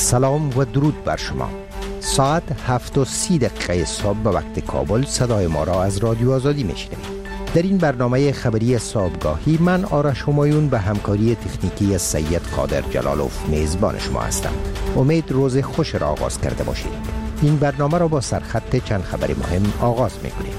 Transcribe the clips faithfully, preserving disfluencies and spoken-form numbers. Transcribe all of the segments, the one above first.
سلام و درود بر شما. ساعت هفت و سی دقیقه صبح به وقت کابل صدای ما را از رادیو آزادی میشنوید. در این برنامه خبری صبحگاهی من آرش همایون به همکاری تکنیکی سید قادر جلالوف میزبان شما هستم. امید روز خوش را آغاز کرده باشید. این برنامه را با سرخط چند خبر مهم آغاز میکنیم.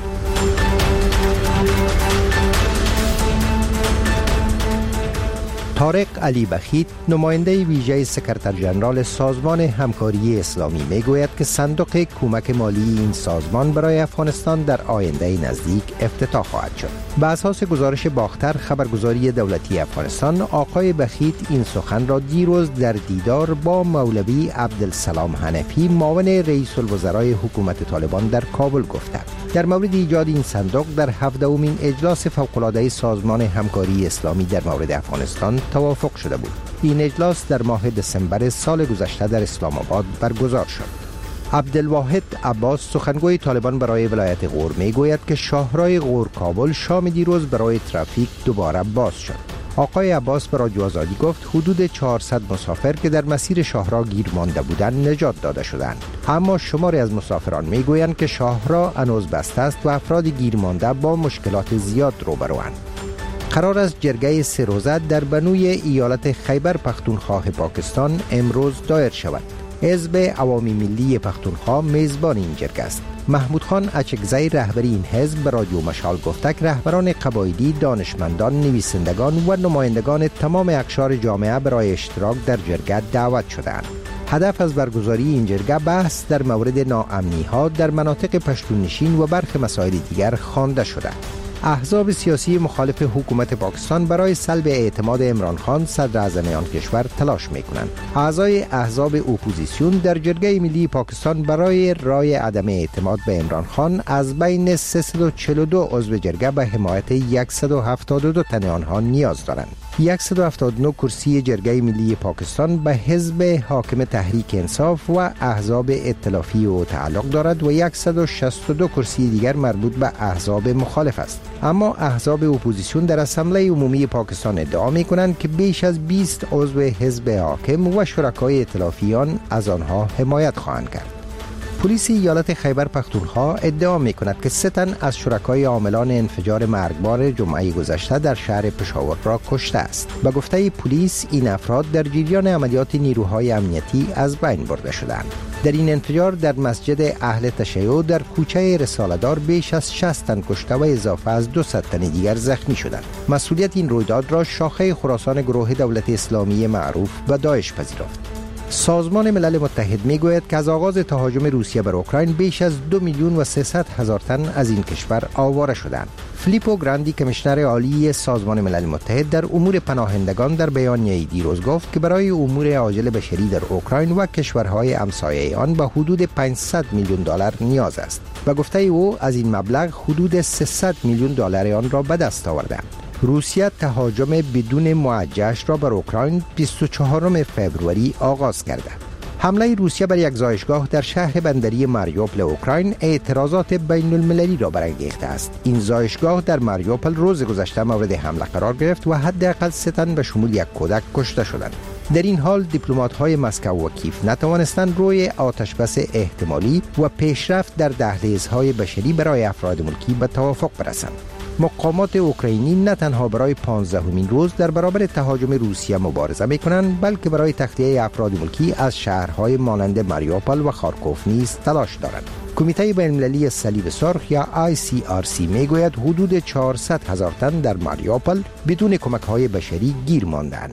طارق علی بخیت، نماینده ویژه سکرتر ژنرال سازمان همکاری اسلامی، میگوید که صندوق کمک مالی این سازمان برای افغانستان در آینده نزدیک افتتاح خواهد شد. به اساس گزارش باختر خبرگزاری دولتی افغانستان، آقای بخیت این سخن را دیروز در دیدار با مولوی عبدالسلام حنفی، معاون رئیس الوزرای حکومت طالبان در کابل گفته. در مورد ایجاد این صندوق در هفدهمین اجلاس فوق‌العاده سازمان همکاری اسلامی در مورد افغانستان توافق شده بود. این اجلاس در ماه دسامبر سال گذشته در اسلام آباد برگزار شد. عبدالواحد عباس، سخنگوی طالبان برای ولایت غور، میگوید که شاهراه غور کابل شام دیروز برای ترافیک دوباره باز شد. آقای عباس به رادیو آزادی گفت حدود چهارصد مسافر که در مسیر شاهراه گیر مانده بودند نجات داده شدند، اما شماری از مسافران میگویند که شاهراه هنوز بسته است و افراد گیر مانده با مشکلات زیاد روبروند. قرار است جرگه سه روزه در بنوی ایالت خیبر پختونخوا پاکستان امروز دایر شود. حزب عوامی ملی پختونخوا میزبان این جرگه است. محمود خان اچکزی، رهبری این حزب، به رادیو مشال گفته که رهبران قبایلی، دانشمندان، نویسندگان و نمایندگان تمام اقشار جامعه برای اشتراک در جرگه دعوت شدند. هدف از برگزاری این جرگه بحث در مورد ناامنی ها در مناطق پشتون نشین و برخی مسائل دیگر خوانده شده. احزاب سیاسی مخالف حکومت پاکستان برای سلب اعتماد عمران خان صدر اعظم آن کشور تلاش میکنند. اعضای احزاب اپوزیسیون در جرگه ملی پاکستان برای رای عدم اعتماد به عمران خان از بین سیصد و چهل و دو عضو جرگه به حمایت صد و هفتاد و دو تن آنها نیاز دارند. صد و هفتاد و نه کرسی جرگه ملی پاکستان به حزب حاکم تحریک انصاف و احزاب ائتلافی او تعلق دارد و صد و شصت و دو کرسی دیگر مربوط به احزاب مخالف است. اما احزاب اپوزیسیون در اسمبلی عمومی پاکستان ادعا می‌کنند که بیش از بیست عضو حزب حاکم و شرکای ائتلافیان از آنها حمایت خواهند کرد. پلیس ایالت خیبر پختونخوا ادعا می‌کند که سه تن از شرکای عاملان انفجار مرگبار جمعه گذشته در شهر پشاور را کشته است. به گفته پلیس این افراد در جریان عملیات نیروهای امنیتی از بین برده شدند. در این انفجار در مسجد اهل تشیع در کوچه رساله‌دار بیش از شصت تن کشته و اضافه از دویست تن دیگر زخمی شدند. مسئولیت این رویداد را شاخه خراسان گروه دولت اسلامی معروف و داعش پذیرفت. سازمان ملل متحد میگوید که از آغاز تهاجم روسیه بر اوکراین بیش از دو میلیون و سیصد هزار تن از این کشور آواره شدند. فیلیپو گراندی، کمیشنر عالی سازمان ملل متحد در امور پناهندگان، در بیانیه‌ای دیروز گفت که برای امور عاجل بشری در اوکراین و کشورهای همسایه آن به حدود پانصد میلیون دلار نیاز است. به گفته او از این مبلغ حدود سیصد میلیون دلار آن را به دست آوردند. روسیه تهاجم بدون موجهش را بر اوکراین بیست و چهارم فوریه آغاز کرده. حمله روسیه بر یک زایشگاه در شهر بندری ماریوپل اوکراین اعتراضات بین المللی را برانگیخته است. این زایشگاه در ماریوپل روز گذشته مورد حمله قرار گرفت و حداقل سه تن به شمول یک کودک کشته شدند. در این حال دیپلمات‌های مسکو و کیف نتوانستند روی آتشبس احتمالی و پیشرفت در دهلیزهای بشری برای افراد ملکی به توافق برسند. مقامات اوکراینی نه تنها برای پانزدهمین روز در برابر تهاجم روسیه مبارزه می‌کنند، بلکه برای تخلیه افراد ملکی از شهرهای مانند ماریوپل و خارکوف نیز تلاش دارند. کمیته بین‌المللی صلیب سرخ یا آی سی آر سی میگوید حدود چهارصد هزار تن در ماریوپل بدون کمک‌های بشری گیر ماندند.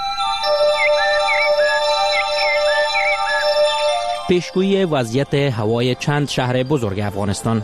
پیشگویی وضعیت هوای چند شهر بزرگ افغانستان.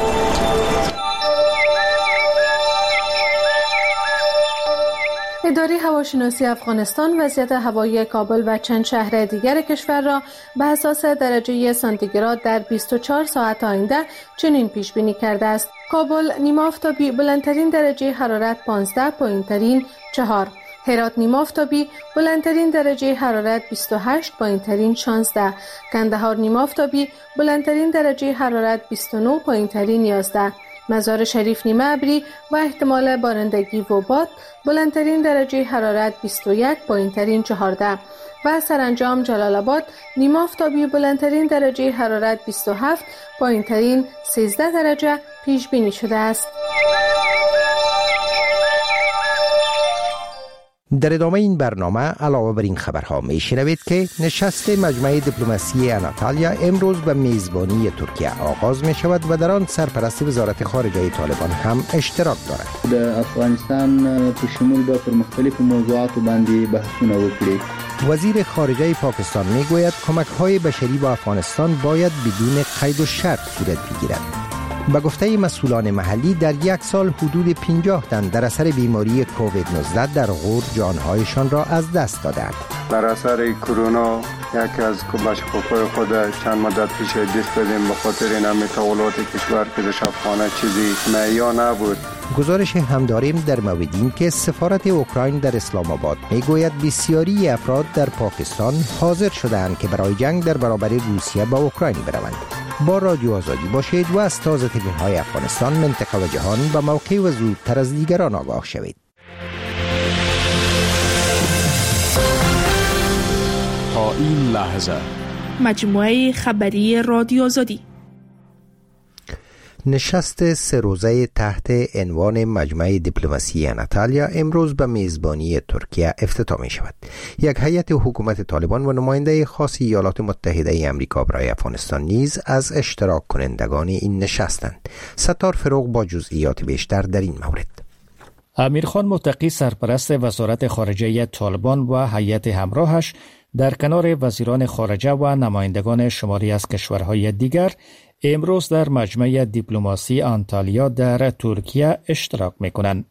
اداره هواشناسی افغانستان وضعیت هوایی کابل و چند شهر دیگر کشور را به اساس درجه سانتیگراد در بیست و چهار ساعت آینده چنین پیش بینی کرده است: کابل نیمه آفتابی بلندترین درجه حرارت پانزده، پایینترین چهار. هرات نیمه آفتابی بلندترین درجه حرارت بیست و هشت، پایینترین شانزده. کندهار نیمه آفتابی بلندترین درجه حرارت بیست و نه، پایینترین یازده. مزار شریف نیمه ابری و احتمال بارندگی و باد، بلندترین درجه حرارت بیست و یک، پایینترین چهارده و سرانجام جلال آباد نیمه آفتابی، بلندترین درجه حرارت بیست و هفت، پایینترین سیزده درجه پیش بینی شده است. در ادامه این برنامه علاوه بر این خبرها می شنوید که نشست مجمع دیپلماسی آناتالیا امروز به میزبانی ترکیه آغاز می شود و در آن سرپرست وزارت خارجه طالبان هم اشتراک دارد. در افغانستان په شمول به پر مختلف موضوعات باندې بحثونه وکړي. وزیر خارجه پاکستان می گوید کمک های بشری به افغانستان باید بدون قید و شرط صورت بگیرد. به گفته مسئولان محلی در یک سال حدود پنجاه تن در اثر بیماری کووید نوزده در غور جانهایشان را از دست دادند. در اثر کرونا یکی از مشکوکای خود چند مدت پیش دست دادیم به خاطر این تحولات کشور که در شبخانه چیزی معیا نبود. گزارش هم داریم در مورد این که سفارت اوکراین در اسلام آباد میگوید بسیاری افراد در پاکستان حاضر شدند که برای جنگ در برابر روسیه با اوکراین بروند. با رادیو آزادی باشید و از تازه ترین‌های افغانستان، منطقه و جهان به موقع و زودتر از دیگران آگاه شوید. تا این لحظه مجموعه خبری رادیو آزادی. نشست سه روزه تحت عنوان مجمع دیپلماسی آناتالیا امروز به میزبانی ترکیه افتتاح می شود. یک هیئت حکومت طالبان و نماینده خاص ایالات متحده آمریکا برای افغانستان نیز از اشتراک کنندگان این نشستند. ستار فروغ با جزئیات بیشتر در این مورد. امیرخان متقی سرپرست وزارت خارجه طالبان و هیئت همراهش در کنار وزیران خارجه و نمایندگان شماری از کشورهای دیگر امروز در مجمع دیپلماسی آنتالیا در ترکیه اشتراک می‌کنند.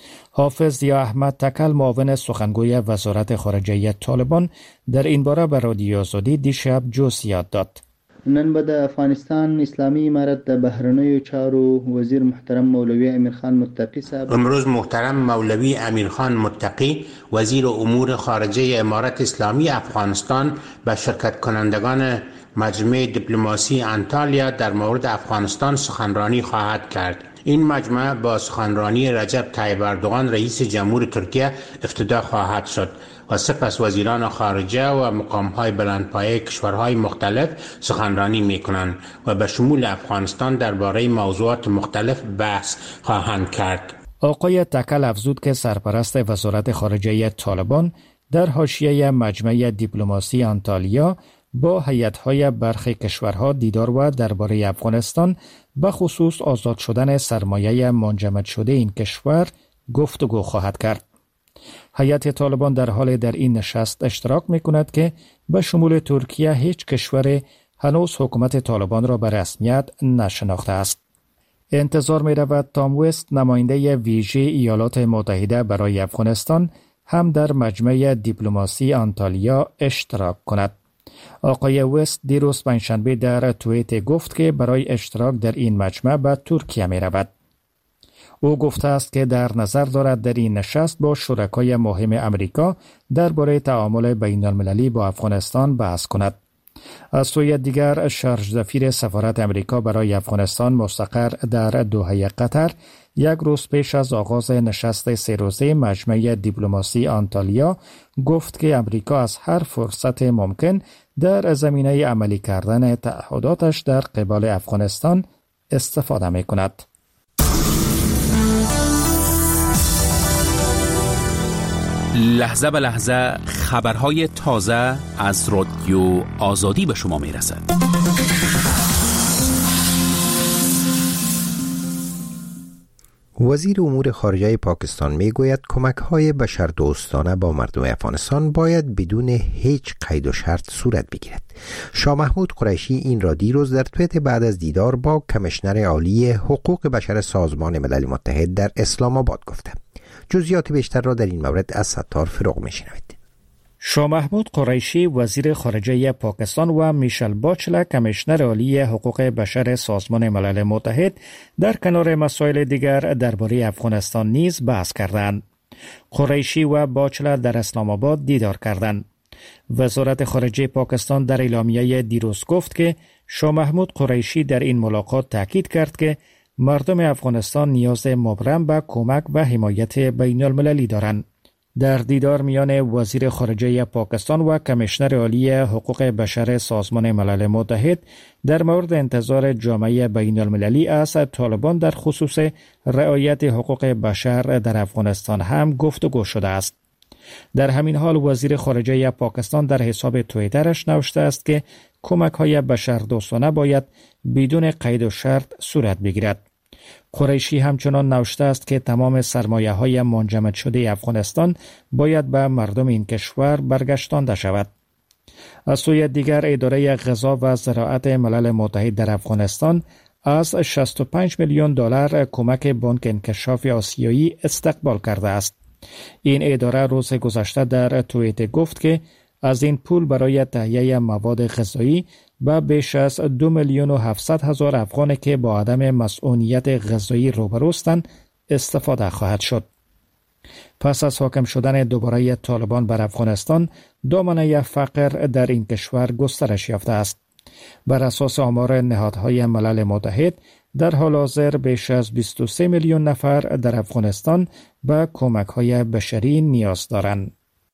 حافظ ضیا احمد تکل، معاون سخنگوی وزارت خارجه طالبان، در این باره به رادیو آزادی دیشب جزئیات داد. نن به د افغانستان اسلامی امارت د بهرنیو چارو وزیر محترم مولوی امیرخان متقی صاحب امروز محترم مولوی امیرخان متقی وزیر امور خارجه امارت اسلامی افغانستان به شرکت کنندگان مجمع دیپلماسی آنتالیا در مورد افغانستان سخنرانی خواهد کرد. این مجمع با سخنرانی رجب طیب اردوغان رئیس جمهور ترکیه افتتاح خواهد شد و سپس وزیران خارجه و مقام‌های بلندپایه کشورهای مختلف سخنرانی می‌کنند و به شمول افغانستان درباره موضوعات مختلف بحث خواهند کرد. آقای تکل افزود که سرپرست وزارت خارجه طالبان در حاشیه مجمع دیپلماسی آنتالیا با هیئت‌های برخی کشورها دیدار و درباره افغانستان به خصوص آزاد شدن سرمایه منجمد شده این کشور گفتگو خواهد کرد. هیئت طالبان در حال در این نشست اشتراک می‌کند که به شمول ترکیه هیچ کشور هنوز حکومت طالبان را به رسمیت نشناخته است. انتظار می‌رود تام وست، نماینده ویژه ایالات متحده برای افغانستان، هم در مجمع دیپلماسی آنتالیا اشتراک کند. آقای وست دیروز پنجشنبه در توییت گفت که برای اشتراک در این مجمع به ترکیه می رود. او گفته است که در نظر دارد در این نشست با شرکای مهم امریکا درباره تعامل بین المللی با افغانستان بحث کند. از سوی دیگر شارژ سفیر سفارت امریکا برای افغانستان مستقر در دوحه قطر یک روز پیش از آغاز نشست سه روزه مجمع دیپلماسی آنتالیا گفت که امریکا از هر فرصت ممکن در زمینه عملی کردن تعهداتش در قبال افغانستان استفاده می کند. لحظه به لحظه خبرهای تازه از رادیو آزادی به شما می رسد. وزیر امور خارجه پاکستان می گوید کمک های بشردوستانه با مردم افغانستان باید بدون هیچ قید و شرط صورت بگیرد. شاه محمود قریشی این را دیروز در توییت بعد از دیدار با کمیشنر عالی حقوق بشر سازمان ملل متحد در اسلام آباد گفته. جزئیات بیشتر را در این مورد از ستار فروغ میشنوید. شاه محمود قریشی وزیر خارجه پاکستان و میشل باچلر کمیشنر عالی حقوق بشر سازمان ملل متحد در کنار مسائل دیگر درباره افغانستان نیز بحث کردند. قریشی و باچلر در اسلام آباد دیدار کردند. وزارت خارجه پاکستان در اعلامیه دیروز گفت که شاه محمود قریشی در این ملاقات تاکید کرد که مردم افغانستان نیاز مبرم به کمک و حمایت بین المللی دارند. در دیدار میان وزیر خارجه پاکستان و کمیشنر عالی حقوق بشر سازمان ملل متحد در مورد انتظار جامعه بین المللی از طالبان در خصوص رعایت حقوق بشر در افغانستان هم گفتگو شده است. در همین حال وزیر خارجه پاکستان در حساب توییترش نوشته است که کمک‌های بشردوستانه باید بدون قید و شرط صورت بگیرد. قریشی همچنان نوشته است که تمام سرمایه‌های منجمد شده افغانستان باید به مردم این کشور برگشتانده شود. از سوی دیگر اداره غذا و زراعت ملل متحد در افغانستان از شصت و پنج میلیون دلار کمک بانک انکشاف آسیایی استقبال کرده است. این اداره روز گذشته در توییت گفت که از این پول برای تهیه مواد غذایی به بیش از دو میلیون و هفتصد هزار افغانی که با عدم مسئولیت غذایی روبروستند استفاده خواهد شد. پس از حاکم شدن دوباره طالبان بر افغانستان، دامنه فقر در این کشور گسترش یافته است. بر اساس آمار نهادهای ملل متحد، در حال حاضر بیش از بیست و سه میلیون نفر در افغانستان به کمک‌های بشری نیاز دارند.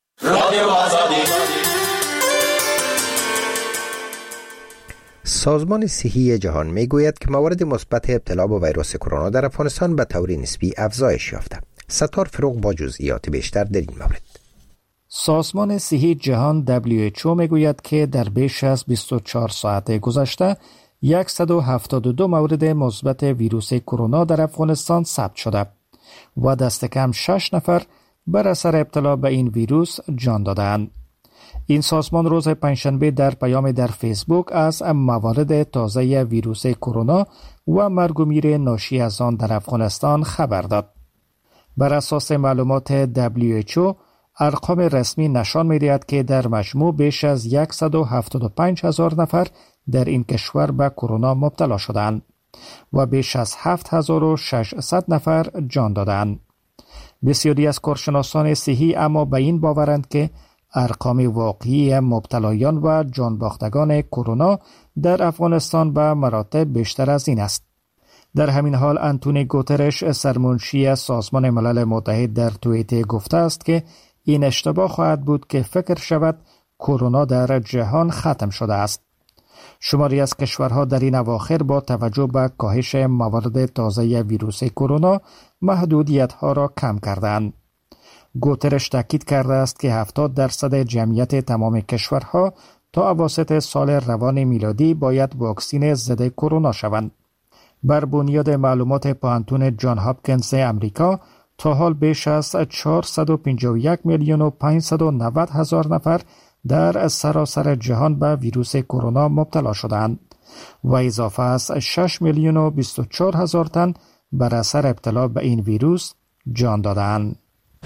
سازمان صحی جهان میگوید که موارد مثبت ابتلا با ویروس کرونا در افغانستان به طور نسبی افزایش یافته. ستار فروغ با جزئیات بیشتر در این مورد. سازمان صحی جهان دبلیو اچ او میگوید که در بیش از بیست و چهار ساعت گذشته صد و هفتاد و دو مورد مثبت ویروس کرونا در افغانستان ثبت شده و دست کم شش نفر بر اثر ابتلا به این ویروس جان دادند. این سازمان روز پنجشنبه در پیام در فیسبوک از موارد تازه ویروس کرونا و مرگ و میر ناشی از آن در افغانستان خبر داد. بر اساس معلومات دبلیو اچ او، ارقام رسمی نشان می‌دهد که در مجموع بیش از صد و هفتاد و پنج هزار نفر در این کشور به کرونا مبتلا شدند و بیش از هفت هزار و ششصد نفر جان دادند. بسیاری از کارشناسان صحی اما به این باورند که ارقام واقعی مبتلایان و جانباختگان کرونا در افغانستان به مراتب بیشتر از این است. در همین حال انتونی گوترش، سرمنشی سازمان ملل متحد، در توییت گفته است که این اشتباه خواهد بود که فکر شود کرونا در جهان ختم شده است. شماری از کشورها در این اواخر با توجه به کاهش موارد تازه ویروس کرونا محدودیت‌ها را کم کردند. گوترش تاکید کرده است که هفتاد درصد جمعیت تمام کشورها تا اواسط سال روان میلادی باید واکسین ضد کرونا شوند. بر بنیاد معلومات پانتون جان هاپکینز امریکا، تا حال بیش از چهارصد و پنجاه و یک میلیون و پانصد و نود هزار نفر در سراسر جهان به ویروس کرونا مبتلا شدند و اضافه از شش میلیون و بیست و چهار هزار تن بر اثر ابتلا به این ویروس جان دادند.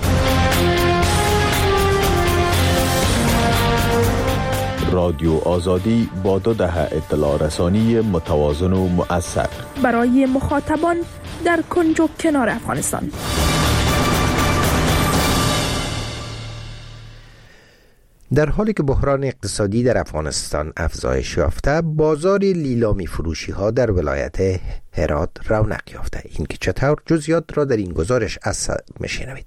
رادیو آزادی با دو دهه اطلاع رسانی متوازن و مؤثر برای مخاطبان در کنج و کنار افغانستان. در حالی که بحران اقتصادی در افغانستان افزایش یافته، بازار لیلامی فروشی ها در ولایت هرات رونق یافته. این که چطور، جزئیات را در این گزارش از میشنوید.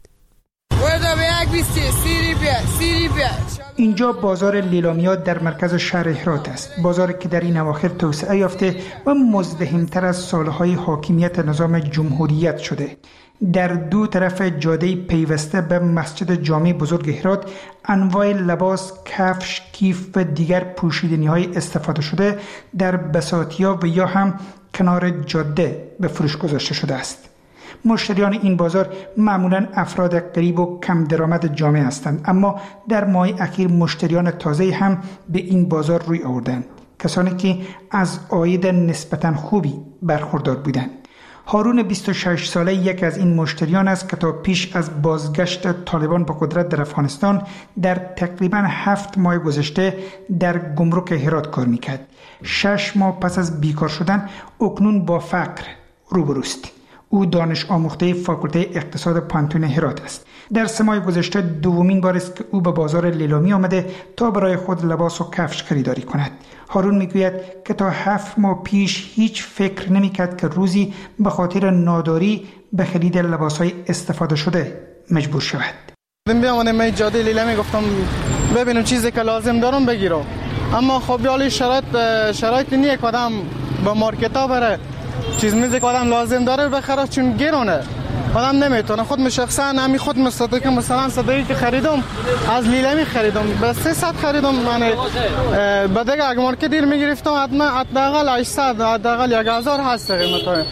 اینجا بازار لیلامیات در مرکز شهر هرات است. بازاری که در این اواخر توسعه یافته و مزدحم‌تر از سالهای حاکمیت نظام جمهوریت شده. در دو طرف جاده پیوسته به مسجد جامع بزرگ هرات، انواع لباس، کفش، کیف و دیگر پوشیدنی‌های استفاده شده در بساطیا و یا هم کنار جاده به فروش گذاشته شده است. مشتریان این بازار معمولاً افراد غریب و کم درآمد جامعه هستند، اما در ماه اخیر مشتریان تازه هم به این بازار روی آوردند، کسانی که از عاید نسبتاً خوبی برخوردار بودند. هارون بیست و شش ساله یک از این مشتریان است که تا پیش از بازگشت طالبان به قدرت در افغانستان در تقریباً هفت ماه گذشته در گمرک هرات کار میکرد. شش ماه پس از بیکار شدن اکنون با فقر روبروست. او دانش آموخته فاکولته اقتصاد پانتون هرات است. در سه ماه گذشته دومین بار است که او به بازار لیلامی آمده تا برای خود لباس و کفش خریداری کند. هارون میگوید که تا هفت ماه پیش هیچ فکر نمیکرد که روزی به خاطر ناداری به خرید لباسهای استفاده شده مجبور شود. بیامدم من جاده لیلامی گفتم ببینم چیزی که لازم دارم بگیرم، اما خب یالی شرایط شرایط نیه که آدم با مارکت ها بره چیز میزی که آدم لازم داره بخره، چون گرونه آدم نمیتونه. خود شخصا همی خود مصدقه مثلا صدقی که خریدم از لیلامی خریدم به سیصد خریدم، یعنی به دیگه اگه مارکت دیر میگرفتم حتما حداقل هشتصد حداقل یک هزار هست قیمت.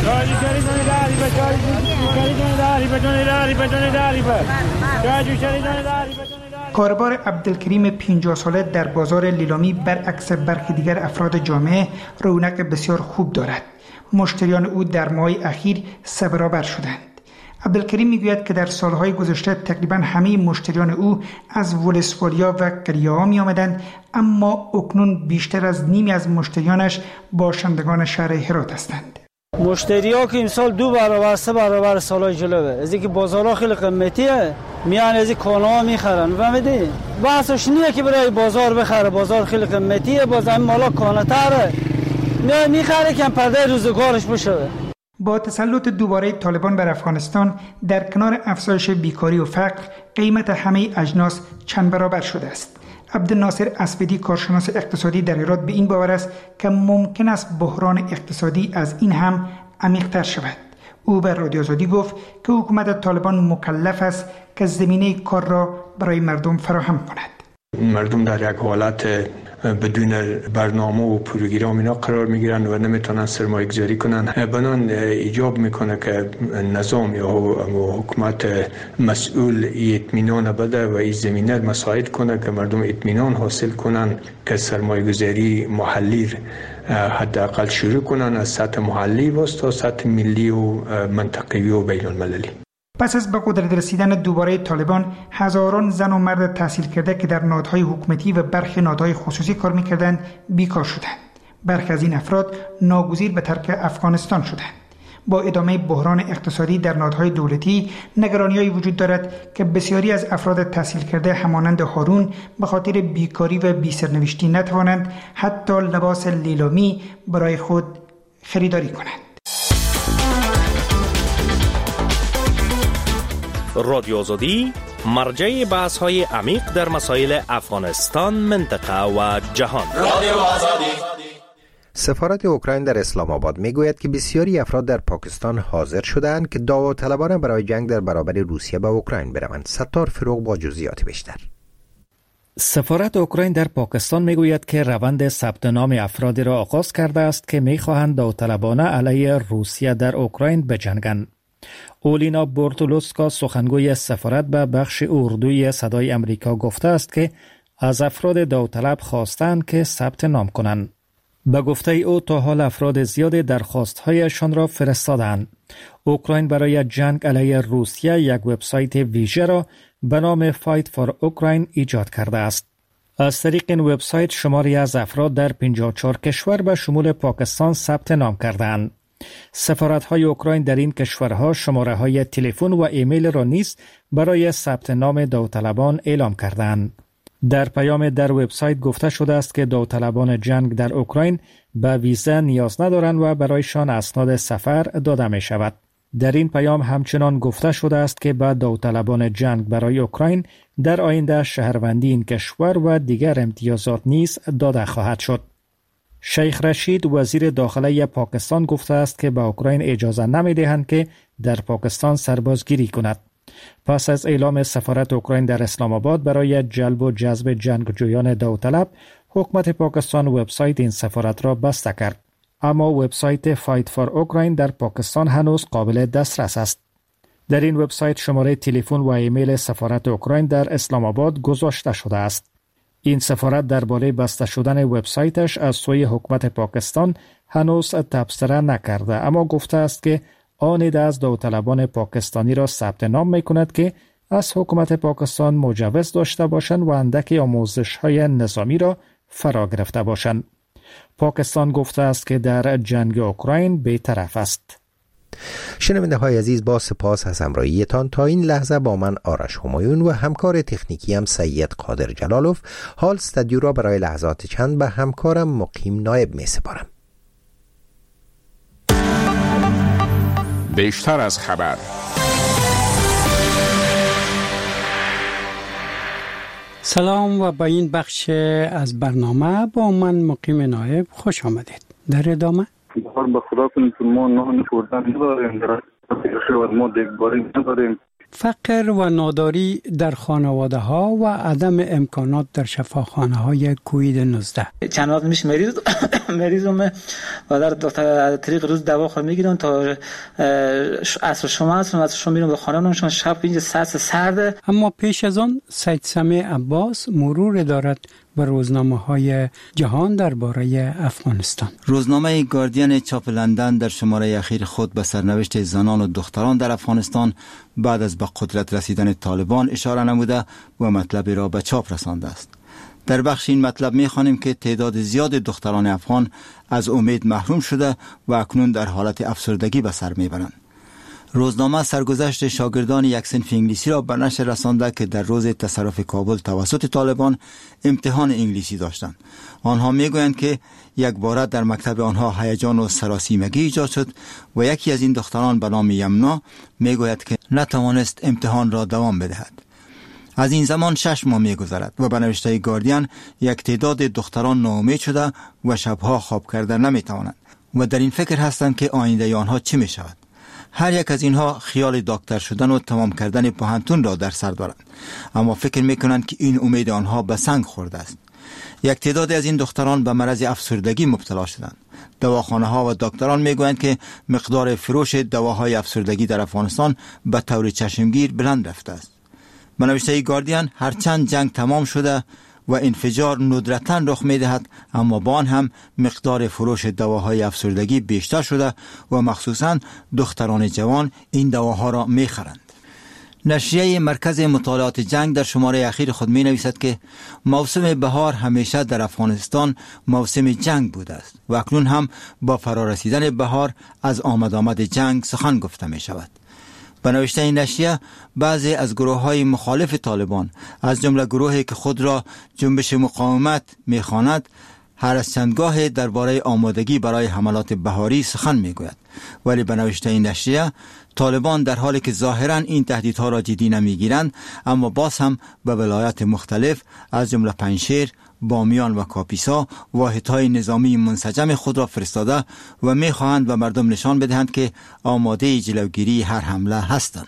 کاربار عبدالکریم پنجاه ساله در بازار لیلامی برعکس برخی دیگر افراد جامعه رونق بسیار خوب دارد. مشتریان او در ماه اخیر سه برابر شدند. عبدالکریم میگوید که در سالهای گذشته تقریبا همه مشتریان او از ولسوالیا و قریه‌ها می آمدند، اما اکنون بیشتر از نیمی از مشتریانش باشندگان شهر هرات هستند. مشتری ها که امسال دو برابر سه برابر سالهای جلوه، از اینکه بازارها خیلی قیمتیه میان از این کالا میخرن. فهمیدی؟ بحثش نیه که برای بازار بخره، بازار خیلی قیمتیه، باز این مالا کانه تره میای میخره که پرده روزگارش بشه. با تسلط دوباره طالبان بر افغانستان در کنار افزایش بیکاری و فقر، قیمت همه اجناس چند برابر شده است. عبدالناصر اسودی کارشناس اقتصادی در هرات به این باور است که ممکن است بحران اقتصادی از این هم عمیق‌تر شود. او بر رادیو آزادی گفت که حکومت طالبان مکلف است که زمینه کار را برای مردم فراهم کند. مردم در یک حالت بدون برنامه و پروگرام اینا قرار میگیرن و نمیتونن سرمایه گذاری کنن. بنان ایجاب میکنه که نظام یا حکومت مسئول اطمینان بده و این زمینه مساعد کنه که مردم اطمینان حاصل کنن که سرمایه گذاری محلی حداقل شروع کنن از سطح محلی و تا سطح ملی و منطقه‌ای و بین المللی. پس از به قدرت رسیدن دوباره طالبان، هزاران زن و مرد تحصیل کرده که در نهادهای حکومتی و برخی نهادهای خصوصی کار می‌کردند بیکار شدند. برخی از این افراد ناگزیر به ترک افغانستان شدند. با ادامه بحران اقتصادی در نهادهای دولتی، نگرانی‌هایی وجود دارد که بسیاری از افراد تحصیل کرده همانند هارون به خاطر بیکاری و بی‌سرنوشتی نتوانند حتی لباس لیلامی برای خود خریداری کنند. رادیو آزادی مرجع بحث های عمیق در مسائل افغانستان، منطقه و جهان. رادیو آزادی. سفارت اوکراین در اسلام آباد میگوید که بسیاری افراد در پاکستان حاضر شدند که داوطلبانه برای جنگ در برابر روسیه به اوکراین بروند. ستار فروغ با جزئیات بیشتر. سفارت اوکراین در پاکستان میگوید که روند ثبت نام افرادی را آغاز کرده است که میخواهند داوطلبانه علیه روسیه در اوکراین بجنگند. اولینا بورتولوسکا سخنگوی سفارت به بخش اردوی صدای امریکا گفته است که از افراد داوطلب خواستند که ثبت نام کنند. به گفته او تا حال افراد زیادی درخواست‌هایشان را فرستادند. اوکراین برای جنگ علیه روسیه یک وبسایت ویژه را به نام فایت فور اوکراین ایجاد کرده است. از طریق این وبسایت شماری از افراد در پنجاه و چهار کشور به شمول پاکستان ثبت نام کردند. سفارت‌های اوکراین در این کشورها شماره‌های تلفن و ایمیل را نیز برای ثبت نام داوطلبان اعلام کردند. در پیام در وبسایت گفته شده است که داوطلبان جنگ در اوکراین به ویزا نیاز ندارند و برایشان اسناد سفر داده می شود. در این پیام همچنان گفته شده است که به داوطلبان جنگ برای اوکراین در آینده شهروندی این کشور و دیگر امتیازات نیز داده خواهد شد. شیخ رشید وزیر داخله پاکستان گفته است که به اوکراین اجازه نمی دهند که در پاکستان سربازگیری کند. پس از اعلام سفارت اوکراین در اسلام آباد برای جلب و جذب جنگجویان داوطلب، حکومت پاکستان وبسایت این سفارت را بسته کرد. اما وبسایت فایت فور اوکراین در پاکستان هنوز قابل دسترس است. در این وبسایت شماره تلفن و ایمیل سفارت اوکراین در اسلام آباد گذاشته شده است. این سفارت درباره بسته شدن وبسایتش از سوی حکومت پاکستان هنوز تبصره نکرده، اما گفته است که آن ایده از داوطلبان پاکستانی را ثبت نام می‌کند که از حکومت پاکستان مجوز داشته باشند و اندکی آموزش‌های نظامی را فرا گرفته باشند. پاکستان گفته است که در جنگ اوکراین بی‌طرف است. شنونده های عزیز، با سپاس از همراهیتان. تا این لحظه با من آرش همایون و همکار تکنیکی هم سید قادر جلالوف حال استودیو را برای لحظات چند به همکارم مقیم نایب می سپارم. بیشتر از خبر. سلام و با این بخش از برنامه با من مقیم نایب خوش آمدید. در ادامه بخار به خدا کنید که ما نان خوردن نداریم، در ما دیگباری نداریم. فقر و ناداری در خانواده ها و عدم امکانات در شفاخانه های کووید نوزده. چند وقت میشه مریض مریضم و در دکتر طریق روز دوا خود میگیرم تا عصر شما عصر عصر شما میرم به خانه شما شب اینجا سرد سرده. اما پیش از آن سید سمیع عباس مرور دارد و روزنامه های جهان درباره افغانستان. روزنامه گاردین چاپ لندن در شماره اخیر خود به سرنوشت زنان و دختران در افغانستان بعد از به قدرت رسیدن طالبان اشاره نموده و مطلب را به چاپ رسانده است. در بخش این مطلب می‌خوانیم که تعداد زیاد دختران افغان از امید محروم شده و اکنون در حالت افسردگی به سر میبرند. روزنامه سرگذشت شاگردان یک صنف انگلیسی را به نشر رسانده که در روز تصرف کابل توسط طالبان امتحان انگلیسی داشتند. آنها میگویند که یک باره در مکتب آنها هیجان و سراسیمگی ایجاد شد و یکی از این دختران به نام یمنا میگوید که نتوانست امتحان را دوام بدهد. از این زمان شش ماه میگذرد و به نوشته گاردین یک تعداد دختران ناامید شده و شبها خواب کردن نمیتوانند و در این فکر هستند که آینده آنها چه می شود. هر یک از اینها خیال دکتر شدن و تمام کردن پوهنتون را در سر دارند، اما فکر میکنند که این امید آنها به سنگ خورده است. یک تعداد از این دختران به مرض افسردگی مبتلا شدند. دواخانه ها و دکتران میگویند که مقدار فروش دواهای افسردگی در افغانستان به طور چشمگیر بلند رفته است. به نوشته گاردین هرچند جنگ تمام شده و انفجار ندرتاً رخ می‌دهد، اما با آن هم مقدار فروش دواهای افسردگی بیشتر شده و مخصوصاً دختران جوان این دواها را می‌خرند. نشریه مرکز مطالعات جنگ در شماره اخیر خود می‌نویسد که موسم بهار همیشه در افغانستان موسم جنگ بوده است و اکنون هم با فرارسیدن بهار از آمد آمد جنگ سخن گفته می‌شود. به نوشته این نشریه بعضی از گروه‌های مخالف طالبان از جمله گروهی که خود را جنبش مقاومت می‌خواند هر از چندگاه درباره آمادگی برای حملات بهاری سخن می‌گوید، ولی به نوشته این نشریه طالبان در حالی که ظاهراً این تهدیدها را جدی نمی‌گیرند، اما باز هم به ولایات مختلف از جمله پنجشیر، بامیان و کاپیسا واحدهای نظامی منسجم خود را فرستاده و می‌خواهند به مردم نشان بدهند که آماده جلوگیری هر حمله هستند.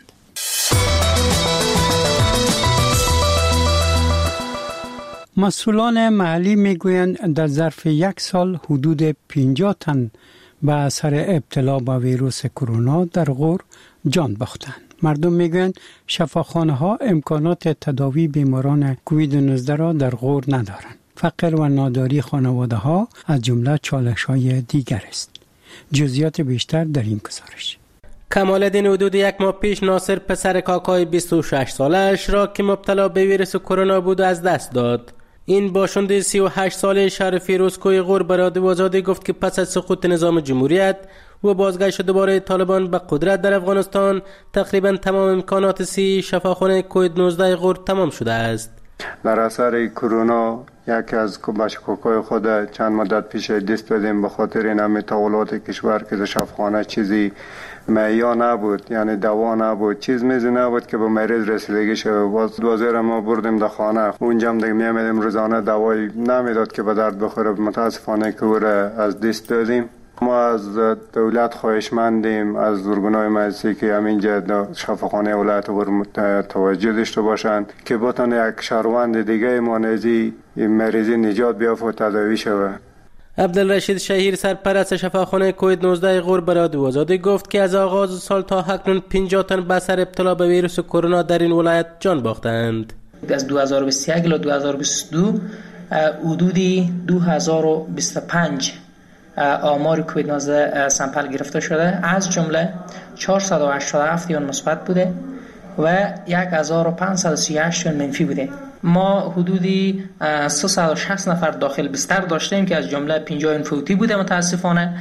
مسئولان محلی میگویند در ظرف یک سال حدود پنجاه تن به اثر ابتلا به ویروس کرونا در غور جان باختند. مردم میگویند شفاخانه ها امکانات تداوی بیماران کووید نوزده را در غور ندارند. فقر و ناداری خانواده ها از جمله چالش های دیگر است. جزئیات بیشتر در این گزارش. کمالدین حدود یک ماه پیش ناصر پسر کاکای بیست و شش سالش را که مبتلا به ویروس کرونا بود از دست داد. این باشنده سی و هشت ساله شهر فیروزکوی غور به رادیو آزادی گفت که پس از سقوط نظام جمهوریت و بازگشت دوباره طالبان به قدرت در افغانستان تقریبا تمام امکانات سی شفاخانه کووید نوزده غور تمام شده است. در اثر کرونا یکی از بچه‌کوکای خود چند مدت پیش دست دادیم به خاطر این همه تحولات کشور که در شفاخانه چیزی معیا نبود، یعنی دوا نبود، چیز میزی نبود که به مریض رسیدگی شد. باز دوازده ما بردیم در خانه، اونجا هم دیگه میامدیم روزانه دوایی نمیداد که به درد بخوره. متاسفانه که او را از دست دادیم. ما از دولت خواهشمندیم، از ارگان‌های مجلسی که همینجا شفاخانه ولایت غور توجه داشته باشند که بتونه یک شهروند دیگه مانزی این مریضی نجات بیافت و تداوی شود. عبدالرشید شهیر سرپرست شفاخانه کووید نوزده غور به رادیو آزادی گفت که از آغاز سال تا اکنون پنجاه تن به اثر ابتلا به ویروس کرونا در این ولایت جان باختند. از دو هزار و بیست و یک تا دو هزار و بیست و دو حدودی دو هزار و بیست و پنج آمار کووید نوزده سامپل گرفته شده، از جمله چهارصد و هشتاد و هفت یون مثبت بوده و یک هزار و پانصد و سی و هشت یون منفی بوده. ما حدودی سیصد و شصت نفر داخل بستر داشتیم که از جمله پنجاه یون فوتی بوده متاسفانه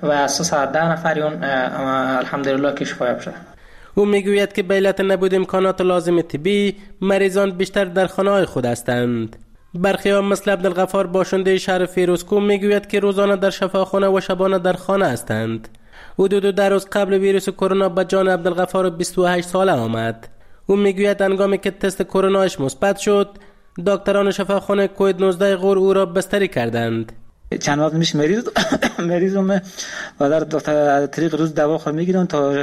و سیصد و ده نفر اون الحمدلله که شفا یاب شده. او میگوید که به علت نبود امکانات لازم طبی مریضان بیشتر در خانه‌های خود هستند. برخی ها مثل عبدالغفار باشنده شهر فیروزکوه میگوید که روزانه در شفاخانه و شبانه در خانه هستند. حدود دو روز قبل ویروس کرونا به جان عبدالغفار بیست و هشت ساله آمد. او میگوید هنگامی که تست کرونایش مثبت شد، دکتران شفاخانه کووید نوزده غور او را بستری کردند. چند وقت میشه مریض مریضم و در دکتر طریق روز دوا خود میگیرن تا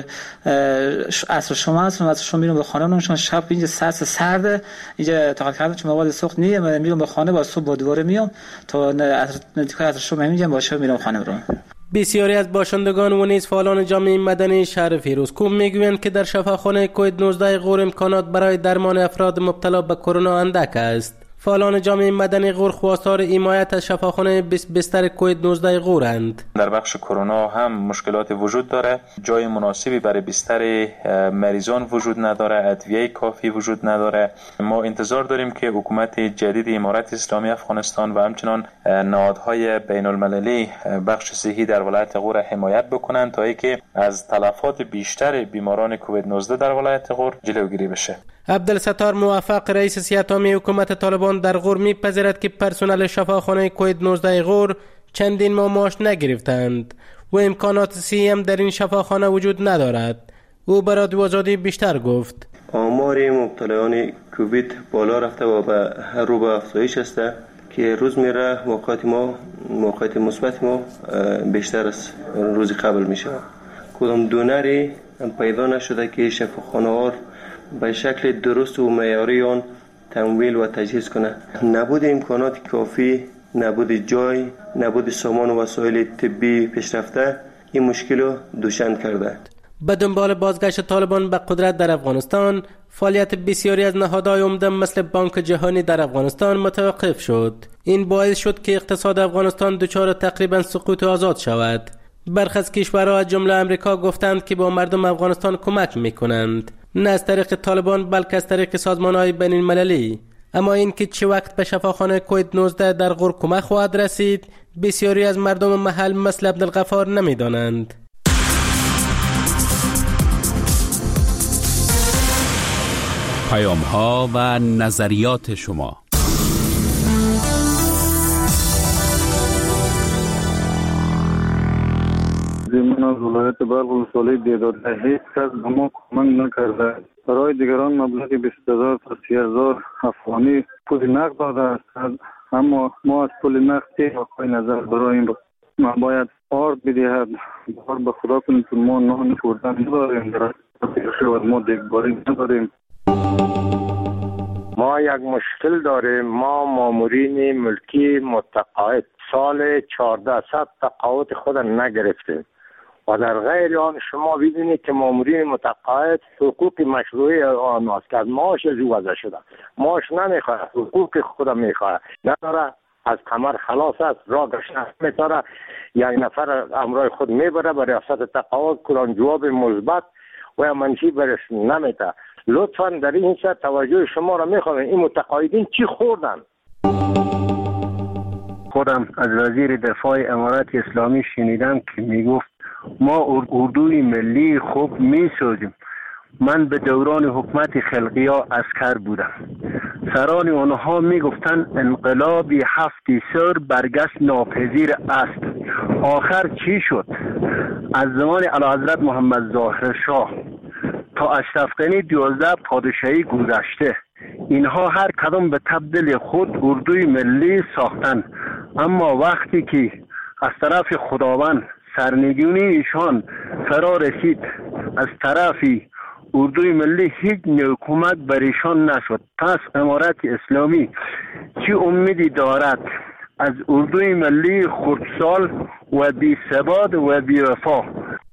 عصر شما هستم از شما میرم به خانه نمیشون شب اینجا سرس سرده اینجا تا کردم چون مواد سوخت نیه من میرم به خانه با صبح با دوباره میام تا عصر نتیجه عصر شما میگم باشه میرم خانه رو. بسیاری از باشندگان و نیز فعالان جامعه مدنی شهر فیروزکوه میگویند که در شفاخانه کووید نوزده غور امکانات برای درمان افراد مبتلا به کرونا اندک است. فعالان جامعه مدنی غور خواستار حمایت از شفاخانه بستر کووید نوزده غورند. در بخش کرونا هم مشکلات وجود داره، جای مناسبی برای بستر مریضان وجود نداره، ادویه کافی وجود نداره. ما انتظار داریم که حکومت جدید امارت اسلامی افغانستان و همچنان نهادهای بین المللی بخش صحی در ولایت غور حمایت بکنند تا اینکه از تلفات بیشتر بیماران کووید نوزده در ولایت غور جلوگیری بشه. عبدالستار موفق رئیس سیاه‌تامی حکومت طالبان در غور می‌پذیرد که پرسنل شفاخانه کووید نوزده غور چندین ماه معاش نگرفتند و امکانات صحی هم در این شفاخانه وجود ندارد. او برای رادیو آزادی بیشتر گفت: آمار مبتلایان کووید بالا رفته و به رو به افزایش است که روز میره موقعیت ما موقعیت مثبت ما بیشتر از روز قبل میشه. کدام دونری پیدا نشده که شفاخانه ها به شکل درست و معیاری آن تمویل و تجهیز کنه. نبود امکانات کافی، نبود جای، نبود سامان و وسایل طبی پیشرفته این مشکل رو دوچند کرده. به دنبال بازگشت طالبان به قدرت در افغانستان، فعالیت بسیاری از نهادهای عمده مثل بانک جهانی در افغانستان متوقف شد. این باعث شد که اقتصاد افغانستان دچار تقریبا سقوط آزاد شود. برخی از کشورها از جمله امریکا گفتند که با مردم افغانستان کمک میکنند، نه از طریق طالبان بلکه از طریق سازمان‌های بین المللی. اما این که چه وقت به شفاخانه کووید نوزده در غور کمک خواهد رسید، بسیاری از مردم محل مثل عبدالغفار نمیدانند. پیام‌ها و نظریات شما. من از ولایت بلخ ولسوالی دیداده هیچ کس به ما کمک نکرده. برای دیگران مبلغ بیست هزار تا سی هزار افغانی پول نقد داده است، اما ما از پول نقد تیغ نظر برای این ما باید آرد بدهد. بار به خدا کنید که ما نان خوردن نداریم، در شود ما دیگباری نداریم. ما یک مشکل داریم. ما مامورین ملکی متقاعد سال چهارده صد تقاعد خود نگرفتیم و در غیر آن شما ببینید که مامورین متقاعد حقوق مشروعی آن است که از معاش از او وضع شده. معاش نمیخواه، حقوق خود میخواه، نداره، از کمر خلاص است، را گشنه میتاره، یک نفر امرای خود میبره به ریاست تقاعد، کلان جواب مثبت و یا منفی برش نمیده. لطفا در این سر توجه شما را میخوام. این متقاعدین چی خوردن؟ خودم از وزیر دفاع امارت اسلامی شنیدم که میگفت ما اردوی ملی خوب میسازیم. من به دوران حکومت خلقیا عسکر بودم. سران اونها میگفتن انقلابی هفتی سر برگشت ناپذیر است. آخر چی شد؟ از زمان اعلیحضرت محمد ظاهر شاه تا اشرف غنی دوازده پادشاهی گذشته، اینها هر کدام به تبدیل خود اردوی ملی ساختن، اما وقتی که از طرف خداوند سرنگونی ایشان فرا رسید، از طرفی اردوی ملی هیچ حکومت بر ایشان نشد. پس امارت اسلامی چه امیدی دارد از اردوی ملی خردسال و بی ثبات و بی وفا؟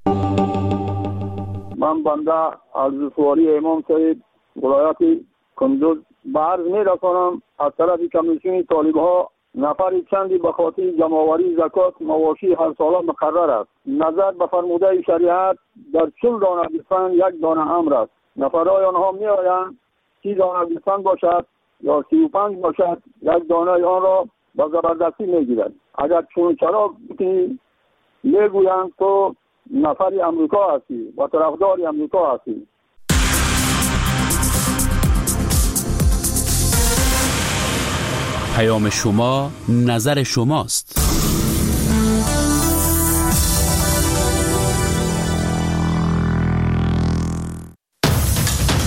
من بنده از سوالی امام صاحب ولایت کندوز به عرض می رسانم از طرف کمیسیون طالب ها نفر چندی به خاطر جمع‌آوری زکات مواشی هر ساله مقرر است. نظر به فرموده شریعت در چهل دانه گوسفند یک دانه امر است. نفرهای آنها می آیند سی دانه گوسفند باشد یا سی و پنج باشد، یک دانه آن را به زبردستی می گیرد. اگر چون چرا بکنی میگویند تو نفر امریکا هستی و طرفدار امریکا هستی. پیام شما نظر شماست.